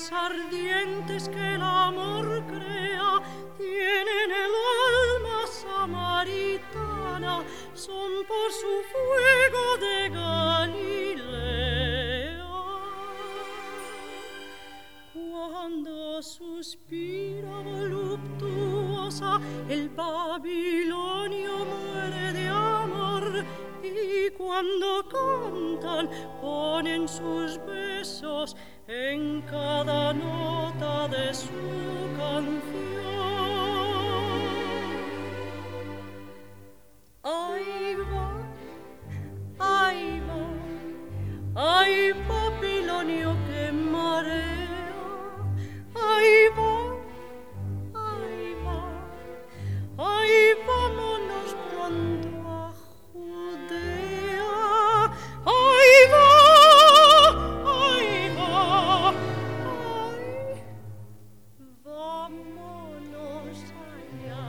más ardientes que el amor crea, tienen el alma samaritana, son por su fuego de Galilea. Cuando suspira voluptuosa, el babilonio muere de amor, y cuando cantan ponen sus besos en cada nota de su canción. Ahí va, ahí va, ay Babilonio que marea, ahí va, ahí va, ay vámonos pronto a Judea, ahí va, ahí va, ay, vámonos allá.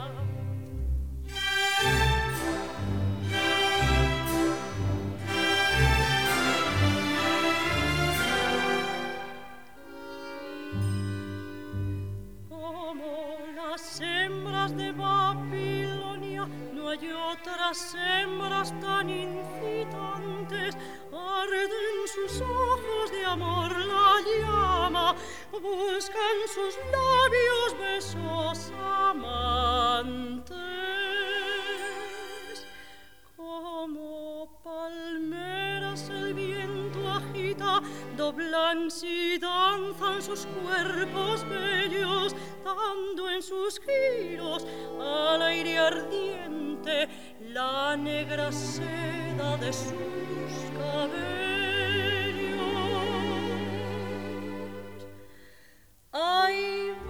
Las hembras de Babilonia, no hay otras hembras tan incitantes, arden sus ojos de amor la llama, buscan sus labios besos amantes. Como palmeras el viento agita, doblan y danzan sus cuerpos bellos, dando en sus giros al aire ardiente la negra seda de sus cabellos. Ay,